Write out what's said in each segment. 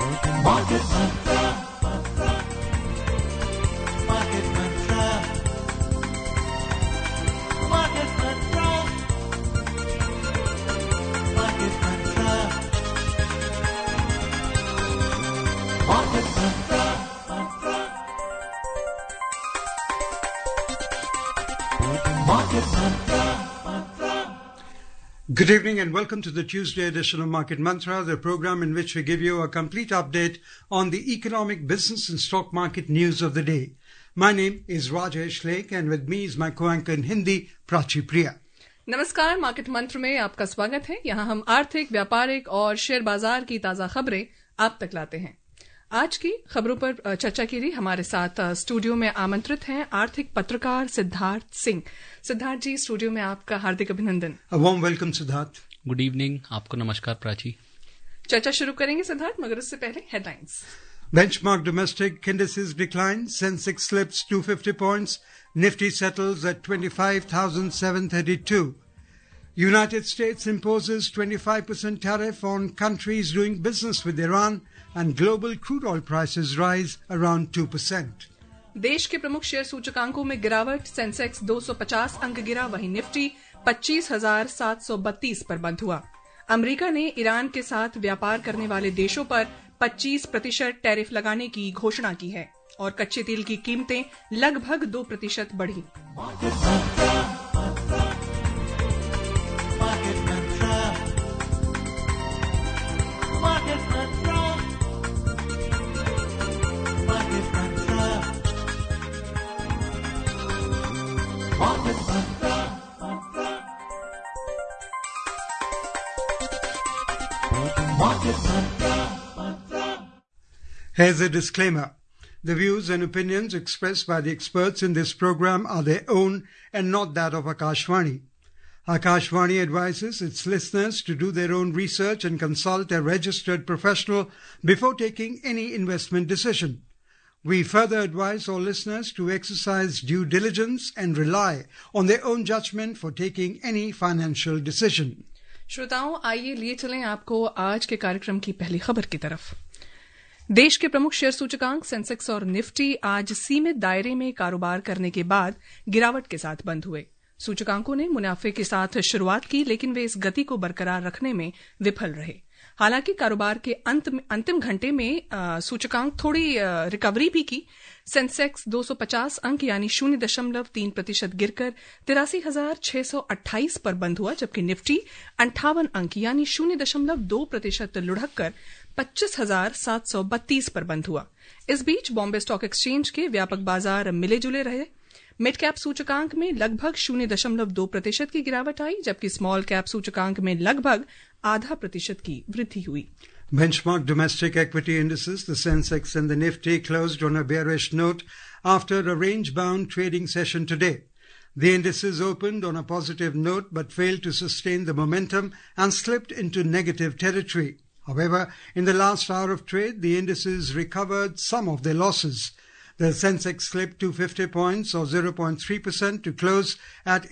Market Mantra. Market Mantra. Market Mantra. Market Mantra. Market Mantra. Market Mantra. Good evening and welcome to the Tuesday edition of Market Mantra, the program in which we give you a complete update on the economic, business and stock market news of the day. My name is Rajesh Lake and with me is my co-anchor in Hindi, Prachi Priya. नमस्कार, market mantra में आपका स्वागत है। यहाँ हम आर्थिक, व्यापारिक और शेयर बाजार की ताजा खबरें आप तक लाते हैं। आज की खबरों पर चर्चा के लिए हमारे साथ स्टूडियो में आमंत्रित हैं आर्थिक पत्रकार सिद्धार्थ सिंह। सिद्धार्थ जी, स्टूडियो में आपका हार्दिक अभिनंदन। A warm welcome, Siddharth. Good evening, आपको नमस्कार प्राची। चर्चा शुरू करेंगे सिद्धार्थ, मगर उससे पहले headlines. Benchmark domestic indices decline, Sensex slips 250 points, Nifty settles at 25,732. United States imposes 25% tariff on countries doing business with Iran and global crude oil prices rise around 2%. देश के प्रमुख शेयर सूचकांकों में गिरावट, सेंसेक्स 250 अंक गिरा, वहीं निफ्टी 25,732 पर बंद हुआ। अमेरिका ने ईरान के साथ व्यापार करने वाले देशों पर 25% टैरिफ लगाने की घोषणा की है और कच्चे तेल की कीमतें लगभग 2% बढ़ी। Here's a disclaimer. The views and opinions expressed by the experts in this program are their own and not that of Akashvani. Akashvani advises its listeners to do their own research and consult a registered professional before taking any investment decision. We further advise all listeners to exercise due diligence and rely on their own judgment for taking any financial decision. श्रोताओं, आइए लिए चलें आपको आज के कार्यक्रम की पहली खबर की तरफ। देश के प्रमुख शेयर सूचकांक सेंसेक्स और निफ्टी आज सीमित दायरे में कारोबार करने के बाद गिरावट के साथ बंद हुए। सूचकांकों ने मुनाफे के साथ शुरुआत की, लेकिन वे इस गति को बरकरार रखने में विफल रहे। हालांकि कारोबार के अंतिम घंटे में सूचकांक थोड़ी रिकवरी भी की। सेंसेक्स 250 अंक यानी 0.3% गिरकर 83,628 पर बंद हुआ, जबकि निफ्टी 58 अंक यानी 0.2% लुढ़ककर 25,732 पर बंद हुआ। इस बीच बॉम्बे स्टॉक एक्सचेंज के व्यापक बाजार मिले जुले रहे। मिड कैप सूचकांक में लगभग 0.2% की गिरावट आई, जबकि स्मॉल कैप सूचकांक में लगभग 0.5% की वृद्धि हुई। Benchmark domestic equity indices, the Sensex and the Nifty, closed on a bearish note after a range-bound trading session today. The indices opened on a positive note but failed to sustain the momentum and slipped into negative territory. However, in the last hour of trade, the indices recovered some of their losses. The Sensex slipped 250 points or 0.3% to close at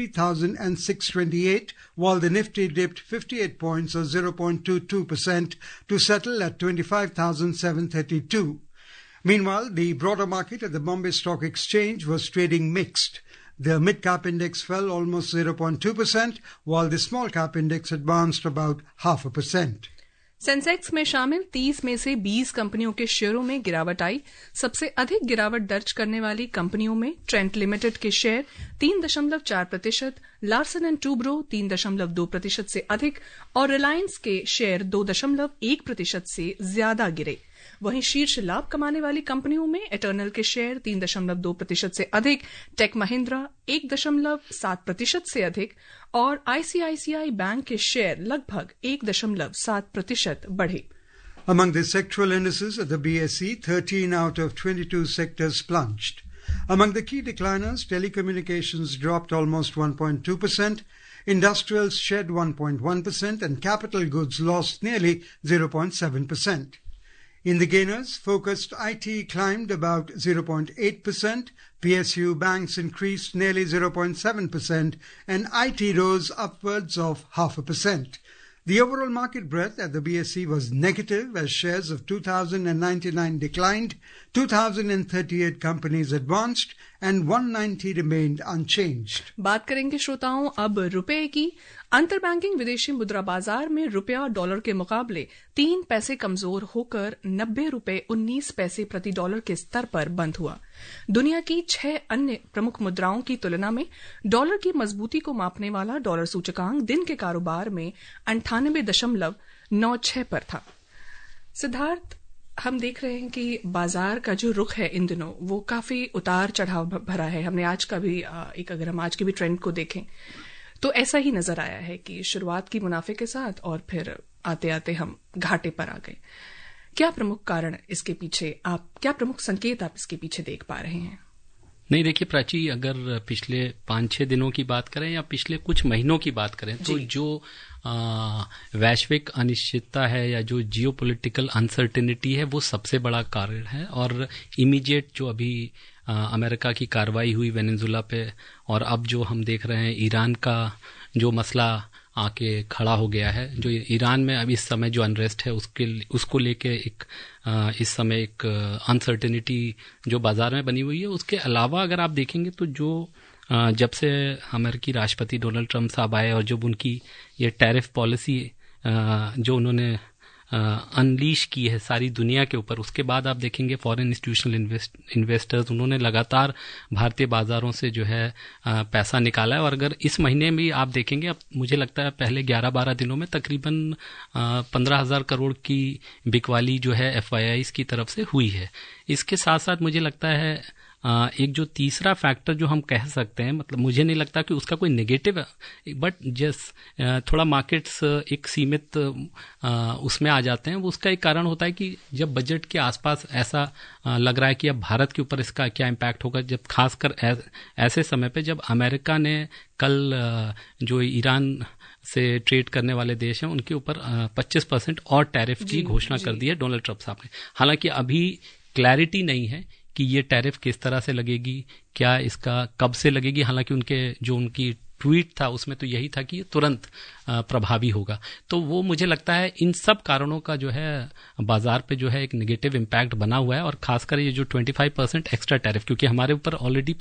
83,628, while the Nifty dipped 58 points or 0.22% to settle at 25,732. Meanwhile, the broader market at the Bombay Stock Exchange was trading mixed. The mid-cap index fell almost 0.2%, while the small-cap index advanced about 0.5%. Sensex में शामिल 30 में से 20 कंपनियों के शेयरों में गिरावट आई। सबसे अधिक गिरावट दर्ज करने वाली कंपनियों में ट्रेंट लिमिटेड के शेयर 3.4%, लार्सन एंड टूब्रो 3.2% से अधिक और रिलायंस के शेयर 2.1% से ज्यादा गिरे। वहीं शीर्ष लाभ कमाने वाली कंपनियों में एटर्नल के शेयर 3.2% से अधिक, टेक महिंद्रा 1.7% से अधिक और आईसीआईसीआई बैंक के शेयर लगभग 1.7% बढ़े। Among the sectoral indices at the BSE, 13 out of 22 sectors plunged. Among the key decliners, telecommunications dropped almost 1.2%, industrials shed 1.1%, and capital goods lost nearly 0.7%. In the gainers, focused IT climbed about 0.8%, PSU banks increased nearly 0.7%, and IT rose upwards of 0.5%. The overall market breadth at the BSE was negative as shares of 2,099 declined, 2,038 companies advanced and 190 remained unchanged. बात करेंगे श्रोताओं अब रुपए की। अंतरबैंकिंग विदेशी मुद्रा बाजार में रुपया डॉलर के मुकाबले 3 पैसे कमजोर होकर 90 रुपए 19 पैसे प्रति डॉलर के स्तर पर बंद हुआ। दुनिया की 6 अन्य प्रमुख मुद्राओं की तुलना में डॉलर की मजबूती को मापने वाला डॉलर सूचकांक दिन के कारोबार में 98.96 पर था। सिद्धार्थ, हम देख रहे हैं कि बाजार का जो रुख है इन दिनों वो काफी उतार चढ़ाव भरा है। हमने आज का भी अगर हम आज के भी ट्रेंड को देखें तो ऐसा ही नजर आया है कि शुरुआत की मुनाफे के साथ और फिर आते आते हम घाटे पर आ गए। क्या प्रमुख कारण इसके पीछे, क्या प्रमुख संकेत आप इसके पीछे देख पा रहे हैं? नहीं, देखिए प्राची, अगर पिछले 5-6 दिनों की बात करें या पिछले कुछ महीनों की बात करें तो जो वैश्विक अनिश्चितता है या जो जियोपॉलिटिकल अनसर्टेनिटी है वो सबसे बड़ा कारण है। और इमीडिएट जो अभी अमेरिका की कार्रवाई हुई वेनेजुला पे, और अब जो हम देख रहे हैं ईरान का जो मसला आके खड़ा हो गया है, जो ईरान में अब इस समय जो अनरेस्ट है उसको लेके इस समय एक अनसर्टेनिटी जो बाजार में बनी हुई है। उसके अलावा अगर आप देखेंगे तो जो जब से अमेरिकी राष्ट्रपति डोनाल्ड ट्रंप साहब आए और जब उनकी ये टैरिफ पॉलिसी जो उन्होंने अनलीश की है सारी दुनिया के ऊपर, उसके बाद आप देखेंगे फॉरेन इंस्टीट्यूशनल इन्वेस्टर्स उन्होंने लगातार भारतीय बाजारों से जो है पैसा निकाला है। और अगर इस महीने में आप देखेंगे, अब मुझे लगता है पहले 11-12 दिनों में तकरीबन 15,000 करोड़ की बिकवाली जो है FIIs की तरफ से हुई है। इसके साथ साथ मुझे लगता है एक जो तीसरा फैक्टर जो हम कह सकते हैं, मतलब मुझे नहीं लगता कि उसका कोई नेगेटिव है, बट थोड़ा मार्केट्स एक सीमित उसमें आ जाते हैं। उसका एक कारण होता है कि जब बजट के आसपास ऐसा लग रहा है कि अब भारत के ऊपर इसका क्या इम्पैक्ट होगा, जब खासकर ऐसे समय पे जब अमेरिका ने कल जो ईरान से ट्रेड करने वाले देश हैं उनके ऊपर 25% और टैरिफ की घोषणा कर दी है डोनाल्ड ट्रंप साहब ने। हालांकि अभी क्लैरिटी नहीं है कि ये टैरिफ किस तरह से लगेगी, क्या इसका कब से लगेगी। हालांकि उनकी ट्वीट था उसमें तो यही था कि ये तुरंत प्रभावी होगा। तो वो मुझे लगता है इन सब कारणों का जो है बाजार पे जो है एक नेगेटिव इम्पैक्ट बना हुआ है। और खासकर ये जो 25% एक्स्ट्रा टैरिफ, क्योंकि हमारे ऊपर ऑलरेडी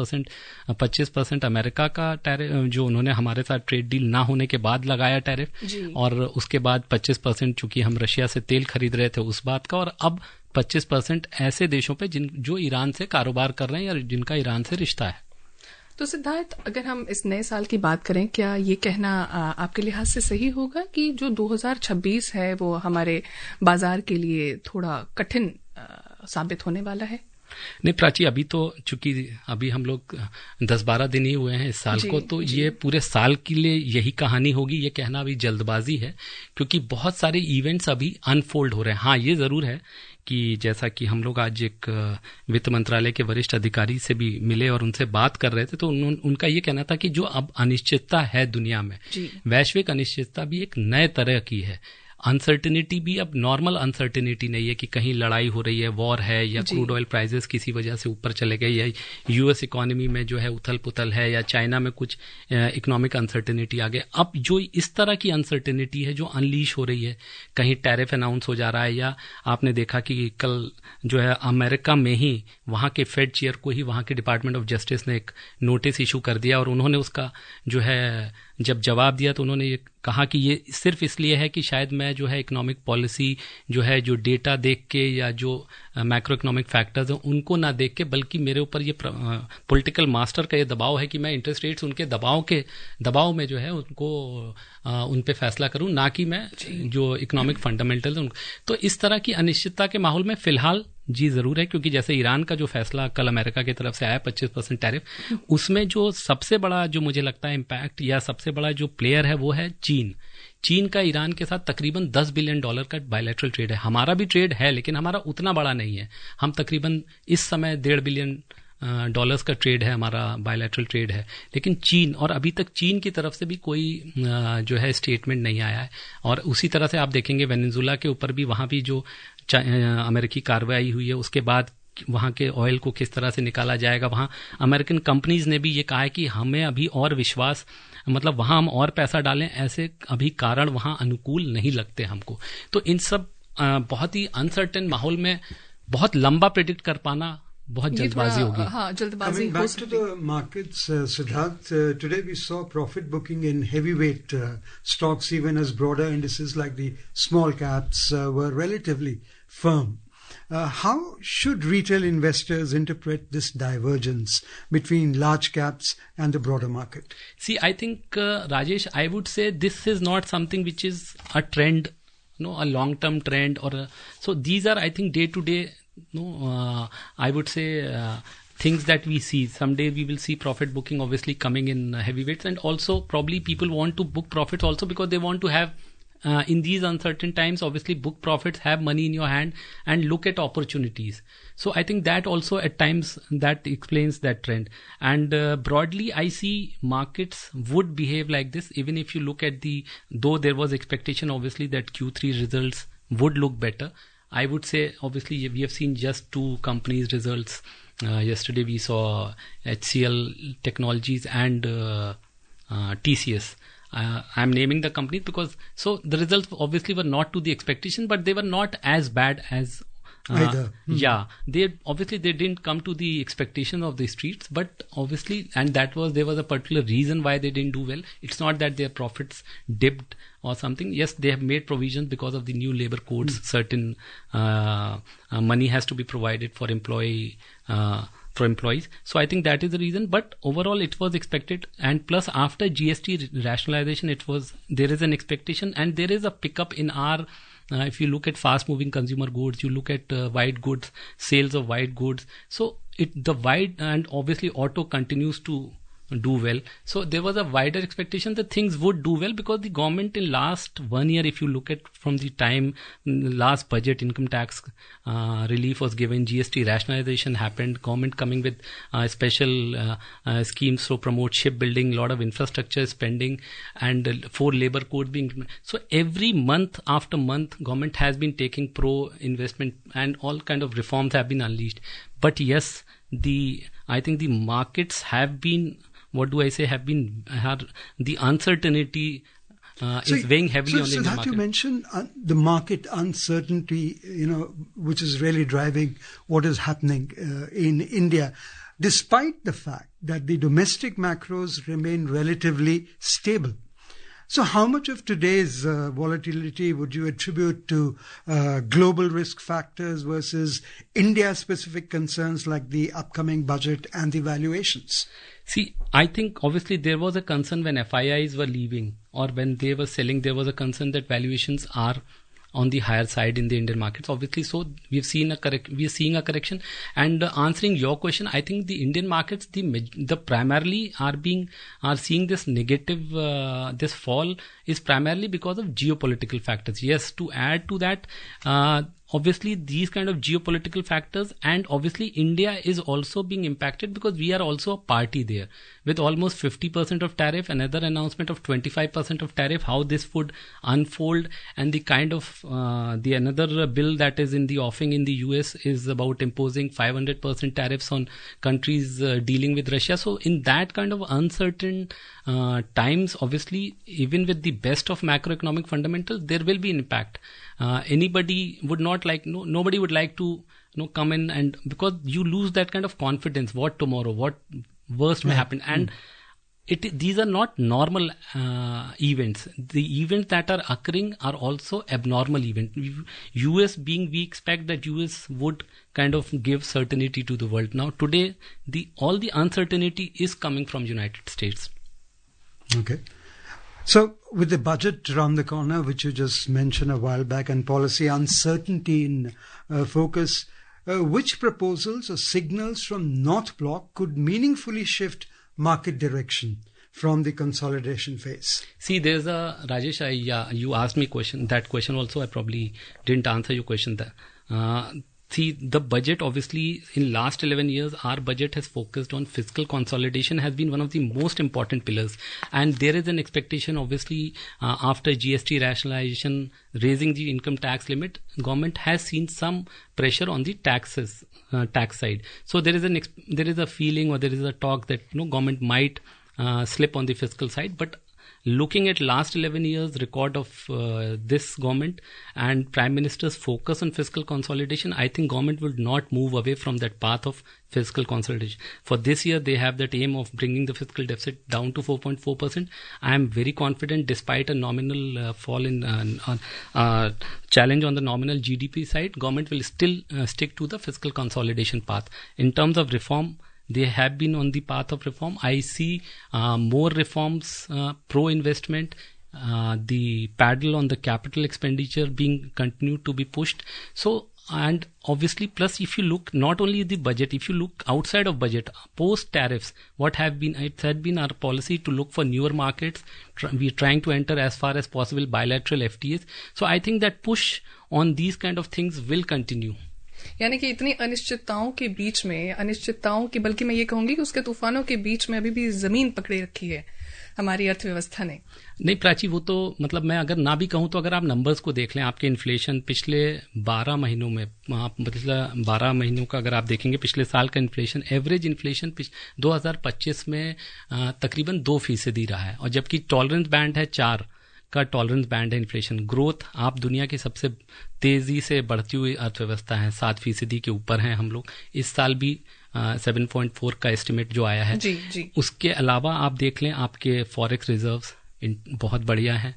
25% अमेरिका का टैरिफ जो उन्होंने हमारे साथ ट्रेड डील ना होने के बाद लगाया टैरिफ, और उसके बाद 25% चूंकि हम रशिया से तेल खरीद रहे थे उस बात का, और अब 25% ऐसे देशों पे जो ईरान से कारोबार कर रहे हैं या जिनका ईरान से रिश्ता है। तो सिद्धार्थ, अगर हम इस नए साल की बात करें, क्या ये कहना आपके लिहाज से सही होगा कि जो 2026 है वो हमारे बाजार के लिए थोड़ा कठिन साबित होने वाला है? नहीं प्राची, अभी तो चूंकि अभी हम लोग 10-12 दिन ही हुए हैं इस साल को, तो ये पूरे साल के लिए यही कहानी होगी ये कहना अभी जल्दबाजी है, क्योंकि बहुत सारे इवेंट्स अभी अनफोल्ड हो रहे हैं। हाँ, ये जरूर है कि जैसा कि हम लोग आज एक वित्त मंत्रालय के वरिष्ठ अधिकारी से भी मिले और उनसे बात कर रहे थे, तो उनका ये कहना था कि जो अब अनिश्चितता है दुनिया में, वैश्विक अनिश्चितता भी एक नए तरह की है। अनसर्टेनिटी भी अब नॉर्मल अनसर्टेनिटी नहीं है कि कहीं लड़ाई हो रही है, वॉर है, या क्रूड ऑयल प्राइसेस किसी वजह से ऊपर चले गए, या यूएस इकोनॉमी में जो है उथल पुथल है, या चाइना में कुछ इकोनॉमिक अनसर्टेनिटी आ गए। अब जो इस तरह की अनसर्टेनिटी है जो अनलीश हो रही है, कहीं टैरिफ अनाउंस हो जा रहा है, या आपने देखा कि कल जो है अमेरिका में ही वहां के फेड चेयर को ही वहां के डिपार्टमेंट ऑफ जस्टिस ने एक नोटिस इशू कर दिया, और उन्होंने उसका जो है जब जवाब दिया तो उन्होंने ये कहा कि ये सिर्फ इसलिए है कि शायद मैं जो है इकोनॉमिक पॉलिसी जो है जो डेटा देख के या जो मैक्रो इकोनॉमिक फैक्टर्स हैं उनको ना देख के, बल्कि मेरे ऊपर ये पॉलिटिकल मास्टर का ये दबाव है कि मैं इंटरेस्ट रेट्स उनके दबाव में जो है उनको उन पे फैसला करूं, ना कि मैं जो इकोनॉमिक फंडामेंटल है। तो इस तरह की अनिश्चितता के माहौल में फिलहाल जी जरूर है, क्योंकि जैसे ईरान का जो फैसला कल अमेरिका की तरफ से आया 25% टैरिफ, उसमें जो सबसे बड़ा जो मुझे लगता है इम्पैक्ट या सबसे बड़ा जो प्लेयर है वो है चीन का ईरान के साथ तकरीबन $10 बिलियन का बायलैटरल ट्रेड है। हमारा भी ट्रेड है लेकिन हमारा उतना बड़ा नहीं है। हम तकरीबन इस समय $1.5 बिलियन का ट्रेड है, हमारा बायलैटरल ट्रेड है। लेकिन चीन, और अभी तक चीन की तरफ से भी कोई जो है स्टेटमेंट नहीं आया है। और उसी तरह से आप देखेंगे वेनेजुला के ऊपर भी, वहां भी जो अमेरिकी कार्रवाई हुई है उसके बाद वहाँ के ऑयल को किस तरह से निकाला जाएगा। वहाँ अमेरिकन कंपनीज ने भी ये कहा है कि हमें अभी और विश्वास, मतलब वहाँ हम और पैसा डालें, ऐसे अभी कारण वहाँ अनुकूल नहीं लगते हमको। तो इन सब बहुत ही अनसर्टेन माहौल में बहुत लंबा प्रेडिक्ट कर पाना बहुत जल्दबाजी होगी। हाँ, जल्दबाजी Coming back to the markets, Siddharth, today we saw profit booking in heavyweight stocks, even as broader indices like the small caps were relatively firm. How should retail investors interpret this divergence between large caps and the broader market? See, I think, Rajesh, I would say this is not something which is a trend, a long-term trend, so these are, I think, day-to-day. I would say things that we see. Someday we will see profit booking obviously coming in heavyweights, and also probably people want to book profits also because they want to have in these uncertain times, obviously book profits, have money in your hand and look at opportunities. So I think that also at times that explains that trend. And broadly I see markets would behave like this, even if you look at though there was expectation obviously that Q3 results would look better. I would say, obviously, we have seen just two companies' results. Yesterday, we saw HCL Technologies and TCS. I'm naming the companies because the results obviously were not to the expectation, but they were not as bad as either. Yeah, they didn't come to the expectation of the streets, but obviously, and there was a particular reason why they didn't do well. It's not that their profits dipped or something. Yes, they have made provisions because of the new labor codes. Certain money has to be provided for employees. So I think that is the reason. But overall, it was expected. And plus, after GST rationalization, there is an expectation, and there is a pickup in our. If you look at fast-moving consumer goods, you look at white goods, sales of white goods. So the white and obviously auto continues to do well. So there was a wider expectation that things would do well because the government in last 1 year, if you look at from the time last budget, income tax relief was given, GST rationalization happened, government coming with special schemes to promote shipbuilding, lot of infrastructure spending, and 4 labor codes being. So every month after month, government has been taking pro-investment and all kind of reforms have been unleashed. But yes, I think the markets have been, the uncertainty is weighing heavily on the market. You mentioned the market uncertainty, which is really driving what is happening in India, despite the fact that the domestic macros remain relatively stable. So how much of today's volatility would you attribute to global risk factors versus India-specific concerns like the upcoming budget and the valuations? See, I think obviously there was a concern when FIIs were leaving or when they were selling, there was a concern that valuations are on the higher side in the Indian markets. Obviously, so we are seeing a correction. And answering your question, I think the Indian markets, the primarily are seeing this negative, this fall is primarily because of geopolitical factors. Yes, to add to that, obviously these kind of geopolitical factors, and obviously India is also being impacted because we are also a party there with almost 50% of tariff, another announcement of 25% of tariff, how this would unfold, and the kind of the another bill that is in the offing in the US is about imposing 500% tariffs on countries dealing with Russia. So in that kind of uncertain times, obviously even with the best of macroeconomic fundamentals, there will be an impact. Nobody would like to come in, and because you lose that kind of confidence, what tomorrow, what worst may happen, and these are not normal events. The events that are occurring are also abnormal events. US being, we expect that US would kind of give certainty to the world. Now today, all the uncertainty is coming from United States. Okay. So, with the budget around the corner, which you just mentioned a while back, and policy uncertainty in focus, which proposals or signals from North Bloc could meaningfully shift market direction from the consolidation phase? See, there's Rajesh, you asked me that question also. I probably didn't answer your question there. See, the budget, obviously, in last 11 years, our budget has focused on fiscal consolidation, has been one of the most important pillars. And there is an expectation, obviously, after GST rationalization, raising the income tax limit, government has seen some pressure on the taxes, tax side. So there is a feeling, or there is a talk that government might slip on the fiscal side. But looking at last 11 years record of this government and Prime Minister's focus on fiscal consolidation, I think government will not move away from that path of fiscal consolidation. For this year, they have that aim of bringing the fiscal deficit down to 4.4%. I am very confident, despite a nominal fall in challenge on the nominal GDP side, government will still stick to the fiscal consolidation path. In terms of reform, they have been on the path of reform. I see more reforms, pro-investment, the paddle on the capital expenditure being continued to be pushed. So, and obviously, plus if you look not only the budget, if you look outside of budget, post tariffs, it had been our policy to look for newer markets. We're trying to enter as far as possible bilateral FTAs. So I think that push on these kind of things will continue. यानी कि इतनी अनिश्चितताओं के बीच में, बल्कि मैं ये कहूंगी कि उसके तूफानों के बीच में अभी भी जमीन पकड़े रखी है हमारी अर्थव्यवस्था ने. नहीं प्राची, वो तो मतलब मैं अगर ना भी कहूं तो अगर आप नंबर्स को देख लें, आपके इन्फ्लेशन पिछले 12 महीनों में, आप पिछले 12 महीनों का अगर आप देखेंगे, पिछले साल का इन्फ्लेशन, एवरेज इन्फ्लेशन 2025 में तकरीबन 2% रहा है, और जबकि टॉलरेंस बैंड है 4 का टॉलरेंस बैंड है इन्फ्लेशन. ग्रोथ, आप दुनिया की सबसे तेजी से बढ़ती हुई अर्थव्यवस्था है, 7% के ऊपर हैं हम लोग. इस साल भी 7.4 का एस्टिमेट जो आया है. जी. उसके अलावा आप देख लें, आपके फॉरेक्स रिजर्व्स बहुत बढ़िया हैं.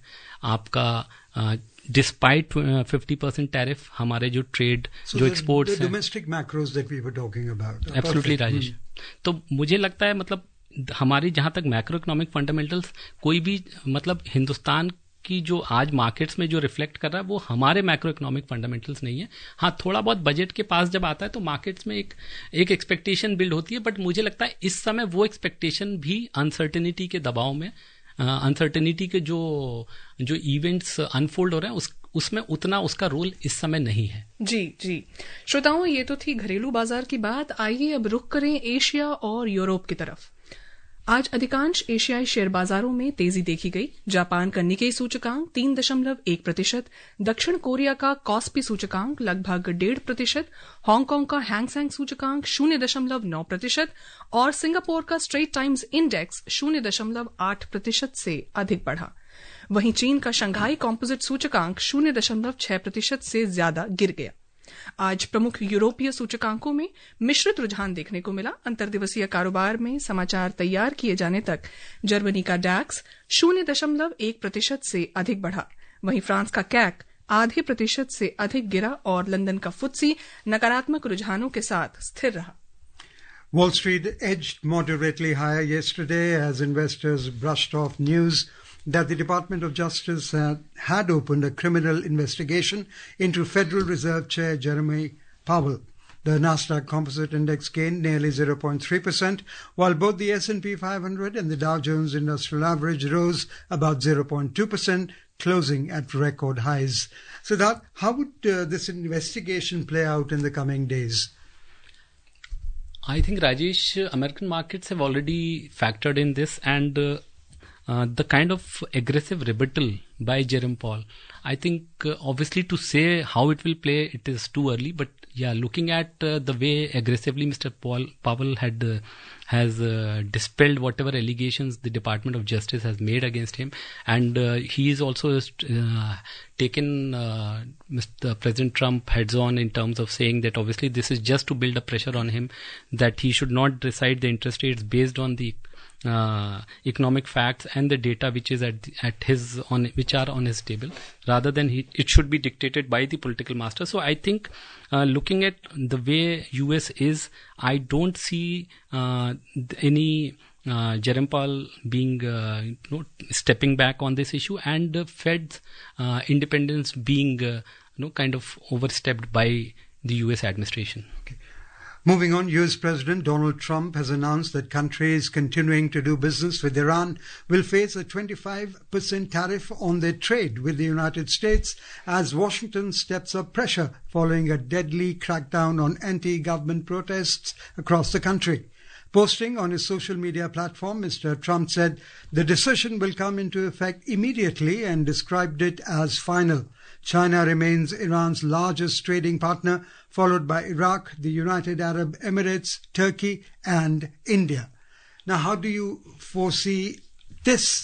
आपका डिस्पाइट 50% टैरिफ, हमारे जो ट्रेड, जो एक्सपोर्ट्स हैं, domestic macros that we were talking about, absolutely Rajesh. तो मुझे लगता है मतलब हमारी जहां तक मैक्रो इकोनॉमिक फंडामेंटल्स, कोई भी मतलब हिंदुस्तान की जो आज मार्केट्स में जो रिफ्लेक्ट कर रहा है वो हमारे मैक्रो इकोनॉमिक फंडामेंटल्स नहीं है. हाँ, थोड़ा बहुत बजट के पास जब आता है तो मार्केट्स में एक एक्सपेक्टेशन बिल्ड होती है, बट मुझे लगता है इस समय वो एक्सपेक्टेशन भी अनसर्टेनिटी के दबाव में, अनसर्टेनिटी के जो इवेंट्स अनफोल्ड हो रहे हैं उसमें उतना उसका रोल इस समय नहीं है. जी. श्रोताओं, ये तो थी घरेलू बाजार की बात. आइए अब रुख करें एशिया और यूरोप की तरफ. आज अधिकांश एशियाई शेयर बाजारों में तेजी देखी गई. जापान का निकेई सूचकांक 3.1%, दक्षिण कोरिया का कॉस्पी सूचकांक लगभग 1.5%, हांगकांग का हैंगसेंग सूचकांक 0.9% और सिंगापुर का स्ट्रेट टाइम्स इंडेक्स 0.8% से अधिक बढ़ा. वहीं चीन का शंघाई कॉम्पोजिट सूचकांक 0.6% से ज्यादा गिर गया. आज प्रमुख यूरोपीय सूचकांकों में मिश्रित रुझान देखने को मिला. अंतर्दिवसीय कारोबार में समाचार तैयार किए जाने तक जर्मनी का डैक्स 0.1% से अधिक बढ़ा. वहीं फ्रांस का कैक 0.5% से अधिक गिरा और लंदन का फुत्सी नकारात्मक रुझानों के साथ स्थिर रहा. Wall Street edged moderately higher yesterday as investors brushed off news that the Department of Justice had opened a criminal investigation into Federal Reserve Chair Jerome Powell. The Nasdaq Composite Index gained nearly 0.3%, while both the S&P 500 and the Dow Jones Industrial Average rose about 0.2%, closing at record highs. So, how would this investigation play out in the coming days? I think, Rajesh, American markets have already factored in this, and the kind of aggressive rebuttal by Jerome Powell, I think obviously to say how it will play, it is too early, but yeah, looking at the way aggressively Mr. Powell has dispelled whatever allegations the Department of Justice has made against him, and he is also taken Mr. President Trump heads on in terms of saying that obviously this is just to build a pressure on him, that he should not decide the interest rates based on the economic facts and the data which is which are on his table, rather than it should be dictated by the political master. So I think looking at the way US is, I don't see any Jerome Powell being stepping back on this issue, and Fed's independence being kind of overstepped by the US administration. Okay. Moving on, US President Donald Trump has announced that countries continuing to do business with Iran will face a 25% tariff on their trade with the United States as Washington steps up pressure following a deadly crackdown on anti-government protests across the country. Posting on his social media platform, Mr. Trump said the decision will come into effect immediately and described it as final. China remains Iran's largest trading partner, followed by Iraq, the United Arab Emirates, Turkey, and India. Now, how do you foresee this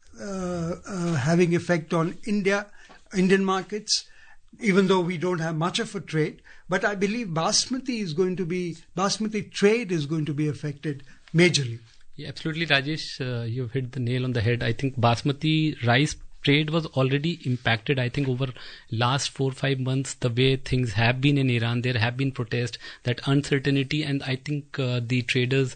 having effect on Indian markets? Even though we don't have much of a trade, but I believe basmati trade is going to be affected majorly. Yeah, absolutely, Rajesh. You've hit the nail on the head. I think basmati rice trade was already impacted. I think over last 4 or 5 months, the way things have been in Iran, there have been protests, that uncertainty, and I think the traders'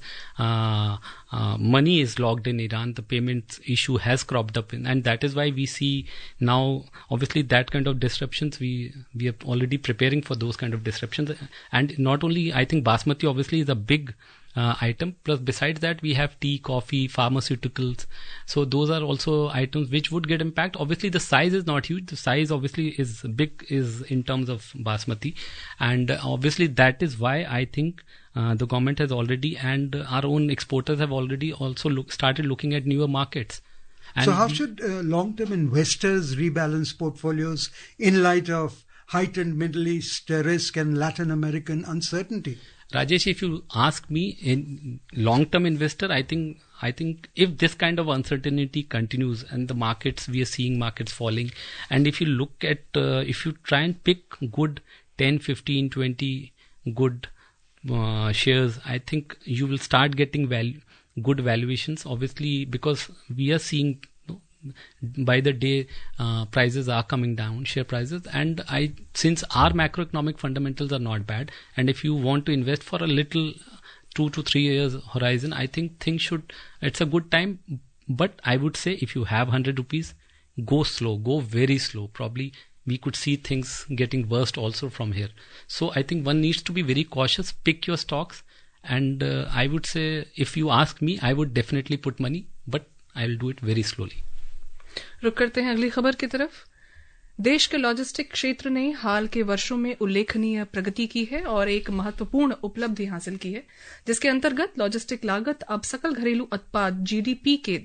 money is locked in Iran. The payment issue has cropped up, and that is why we see now, obviously, that kind of disruptions. We are already preparing for those kind of disruptions, and not only, I think basmati obviously is a big item. Plus, besides that, we have tea, coffee, pharmaceuticals. So those are also items which would get impact. Obviously, the size is not huge. The size obviously is big, is in terms of basmati, and obviously that is why I think the government has already, and our own exporters have already also started looking at newer markets. And so, how should long-term investors rebalance portfolios in light of heightened Middle East risk and Latin American uncertainty? Rajesh, if you ask me, in long-term investor, I think if this kind of uncertainty continues and the markets, we are seeing markets falling, and if you look at, if you try and pick good 10, 15, 20 good shares, I think you will start getting good valuations, obviously, because we are seeing by the day prices are coming down, share prices, and since our macroeconomic fundamentals are not bad, and if you want to invest for a little 2 to 3 years horizon, I think it's a good time. But I would say if you have 100 rupees, go slow, go very slow. Probably we could see things getting worse also from here. So I think one needs to be very cautious, pick your stocks, and I would say, if you ask me, I would definitely put money, but I will do it very slowly. रुक करते हैं अगली खबर की तरफ। देश के logistic क्षेत्र ने हाल के वर्षों में उल्लेखनीय प्रगति की है और एक महत्वपूर्ण उपलब्धि हासिल की है, जिसके अंतर्गत लॉजिस्टिक लागत अब सकल घरेलू उत्पाद जीडीपी के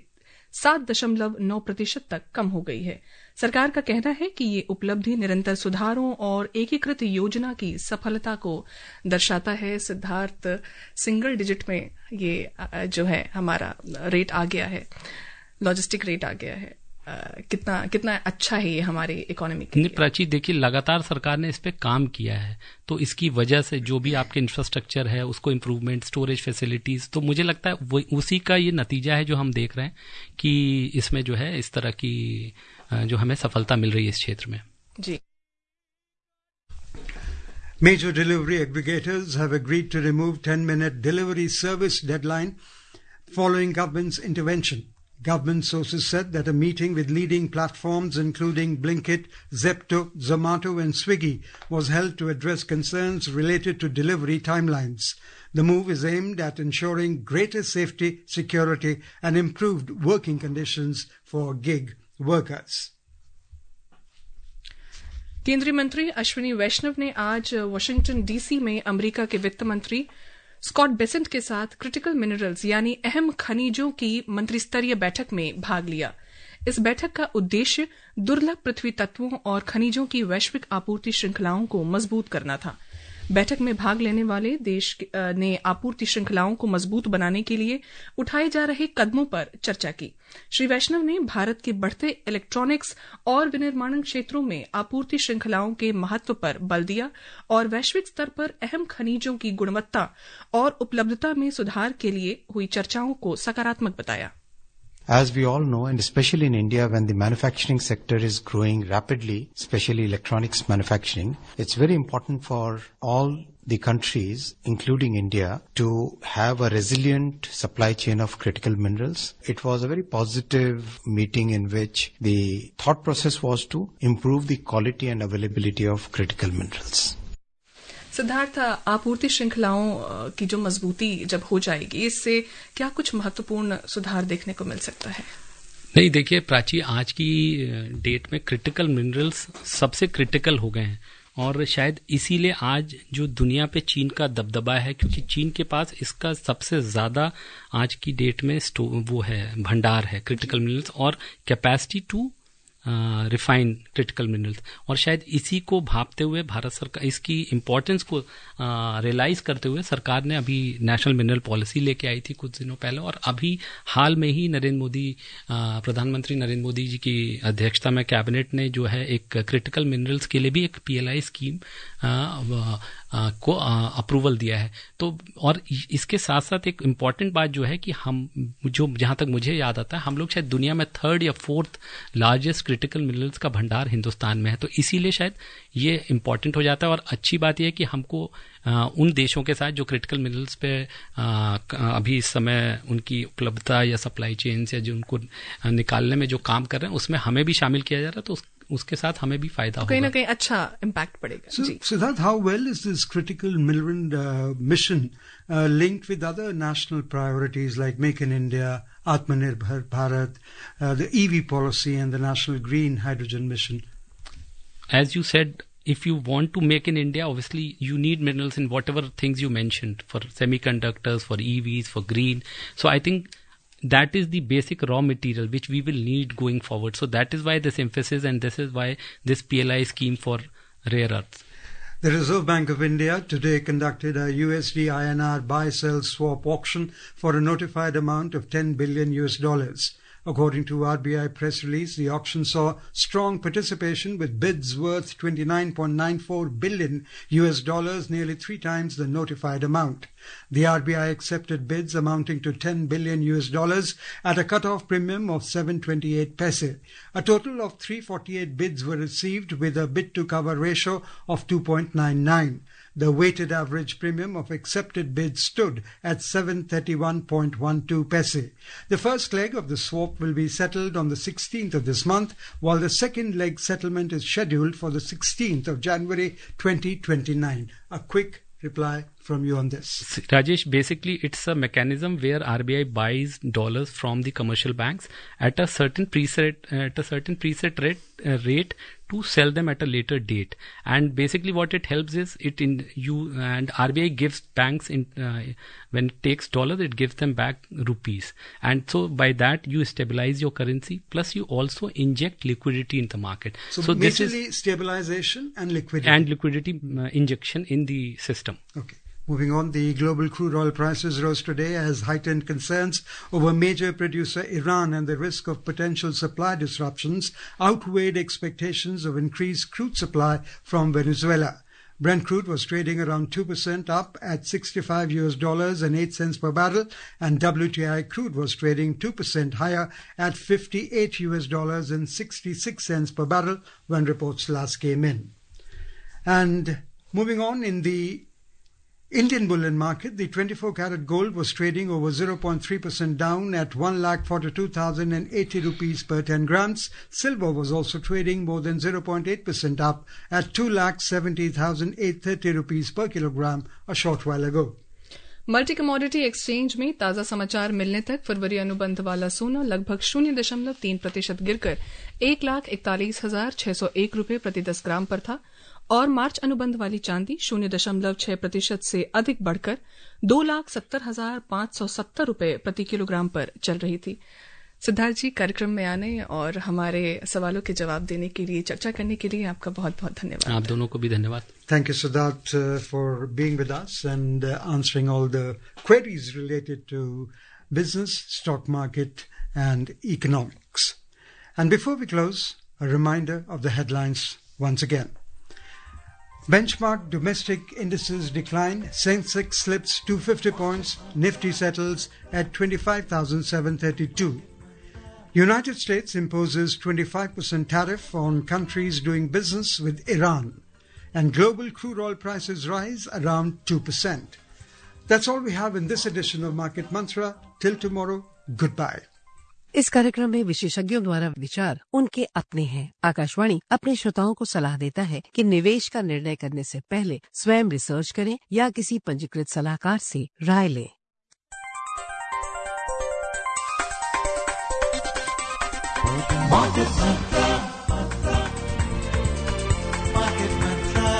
7.9% तक कम हो गई है। सरकार का कहना है कि ये उपलब्धि निरंतर सुधारों और एकीकृत योजना की सफलता को दर्शाता है। सिद्धार्थ, सिंगल डिजिट में ये जो है हमारा रेट आ गया है, लॉजिस्टिक रेट आ गया है। कितना अच्छा है ये हमारे इकोनॉमी के लिए। प्राची, देखिए, लगातार सरकार ने इस पे काम किया है, तो इसकी वजह से जो भी आपके इंफ्रास्ट्रक्चर है उसको इम्प्रूवमेंट, स्टोरेज फैसिलिटीज, तो मुझे लगता है उसी का ये नतीजा है जो हम देख रहे हैं कि इसमें जो है इस तरह की जो हमें सफलता मिल रही है इस क्षेत्र में। जी। Major delivery aggregators have agreed to remove 10-minute delivery service deadline following government's intervention. Government sources said that a meeting with leading platforms including Blinkit, Zepto, Zomato and Swiggy was held to address concerns related to delivery timelines. The move is aimed at ensuring greater safety, security and improved working conditions for gig workers. केंद्रीय मंत्री अश्विनी वैष्णव ने आज Washington DC में America के वित्त मंत्री Scott Bessent के साथ क्रिटिकल मिनरल्स यानी अहम खनिजों की मंत्रिस्तरीय बैठक में भाग लिया। इस बैठक का उद्देश्य दुर्लभ पृथ्वी तत्वों और खनिजों की वैश्विक आपूर्ति श्रृंखलाओं को मजबूत करना था। बैठक में भाग लेने वाले देश ने आपूर्ति श्रृंखलाओं को मजबूत बनाने के लिए उठाए जा रहे कदमों पर चर्चा की। श्री वैष्णव ने भारत के बढ़ते इलेक्ट्रॉनिक्स और विनिर्माण क्षेत्रों में आपूर्ति श्रृंखलाओं के महत्व पर बल दिया और वैश्विक स्तर पर अहम खनिजों की गुणवत्ता और उपलब्धता में सुधार के लिए हुई चर्चाओं को सकारात्मक बताया। As we all know, and especially in India, when the manufacturing sector is growing rapidly, especially electronics manufacturing, it's very important for all the countries, including India, to have a resilient supply chain of critical minerals. It was a very positive meeting in which the thought process was to improve the quality and availability of critical minerals. Siddharth, आपूर्ति श्रृंखलाओं की जो मजबूती जब हो जाएगी, इससे क्या कुछ महत्वपूर्ण सुधार देखने को मिल सकता है? नहीं, देखिए प्राची, आज की डेट में क्रिटिकल मिनरल्स सबसे क्रिटिकल हो गए हैं और शायद इसीलिए आज जो दुनिया पे चीन का दबदबा है, क्योंकि चीन के पास इसका सबसे ज्यादा आज की डेट में वो है, भंडार है क्रिटिकल मिनरल्स और capacity to refine critical minerals. और शायद इसी को भापते हुए भारत सरकार, इसकी इम्पोर्टेंस को रियलाइज करते हुए सरकार ने अभी नेशनल मिनरल पॉलिसी लेके आई थी कुछ दिनों पहले, और अभी हाल में ही प्रधानमंत्री नरेंद्र मोदी जी की अध्यक्षता में कैबिनेट ने जो है एक क्रिटिकल मिनरल्स के लिए भी एक PLI स्कीम को अप्रूवल दिया है। तो और इसके साथ साथ एक इम्पॉर्टेंट बात जो है कि हम जो जहां तक मुझे याद आता है, हम लोग शायद दुनिया में 3rd या 4th लार्जेस्ट क्रिटिकल मिनरल्स का भंडार हिंदुस्तान में है। तो इसीलिए शायद ये इम्पॉर्टेंट हो जाता है। और अच्छी बात यह है कि हमको उन देशों के साथ जो क्रिटिकल मिनरल्स पे अभी इस समय उनकी उपलब्धता या सप्लाई चेन या जो उनको निकालने में जो काम कर रहे हैं, उसमें हमें भी शामिल किया जा रहा है, तो उसके साथ हमें भी फायदा होगा, कहीं ना कहीं अच्छा इम्पैक्ट पड़ेगा। So, Siddharth, how well is this critical mineral mission linked with other national priorities like Make in India, Atmanirbhar Bharat, the EV policy and the National Green Hydrogen Mission? As you said, if you want to make in India, obviously you need minerals in whatever things you mentioned, for semiconductors, for EVs, for green. So I think that is the basic raw material which we will need going forward. So that is why this emphasis, and this is why this PLI scheme for rare earths. The Reserve Bank of India today conducted a USD INR buy-sell swap auction for a notified amount of $10 billion. According to RBI press release, the auction saw strong participation with bids worth $29.94 billion, nearly 3 times the notified amount. The RBI accepted bids amounting to $10 billion at a cut-off premium of 728 paise. A total of 348 bids were received with a bid-to-cover ratio of 2.99. The weighted average premium of accepted bids stood at 731.12 paise. The first leg of the swap will be settled on the 16th of this month, while the second leg settlement is scheduled for the 16th of January 2029. A quick reply from you on this. Rajesh, basically it's a mechanism where RBI buys dollars from the commercial banks at a certain preset rate to sell them at a later date. And basically what it helps is and RBI gives banks when it takes dollars, it gives them back rupees. And so by that you stabilize your currency, plus you also inject liquidity in the market. So this is stabilization and liquidity. And liquidity injection in the system. Okay. Moving on, the global crude oil prices rose today as heightened concerns over major producer Iran and the risk of potential supply disruptions outweighed expectations of increased crude supply from Venezuela. Brent crude was trading around 2% up at $65.08 per barrel, and WTI crude was trading 2% higher at $58.66 per barrel when reports last came in. And moving on, in the Indian bullion market, the 24-karat gold was trading over 0.3% down at 1,42,080 rupees per 10 grams. Silver was also trading more than 0.8% up at 2,70,830 rupees per kilogram a short while ago. Multi commodity exchange में ताजा समाचार मिलने तक फरवरी अनुबंध वाला सोना लगभग 0.3% गिरकर 1,41,601 रुपये प्रति 10 ग्राम पर था, और मार्च अनुबंध वाली चांदी 0.6% से अधिक बढ़कर 2,70,570 रुपये प्रति किलोग्राम पर चल रही थी। सिद्धार्थ जी, कार्यक्रम में आने और हमारे सवालों के जवाब देने के लिए, चर्चा करने के लिए आपका बहुत बहुत धन्यवाद। आप दोनों को भी धन्यवाद। Thank you, Siddharth, for being with us and answering all the queries related to business, stock market and economics. And before we close, a reminder of the headlines once again. Benchmark domestic indices decline. Sensex slips 250 points. Nifty settles at 25,732. United States imposes 25% tariff on countries doing business with Iran. And global crude oil prices rise around 2%. That's all we have in this edition of Market Mantra. Till tomorrow, goodbye. इस कार्यक्रम में विशेषज्ञों द्वारा विचार उनके अपने हैं। आकाशवाणी अपने श्रोताओं को सलाह देता है कि निवेश का निर्णय करने से पहले स्वयं रिसर्च करें या किसी पंजीकृत सलाहकार से राय लें। Market Mantra. Market Mantra.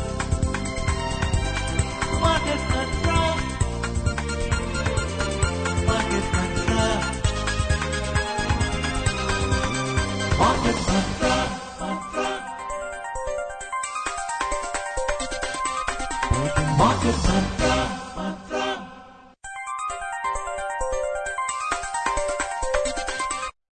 Market Mantra. Market Mantra. Market Mantra.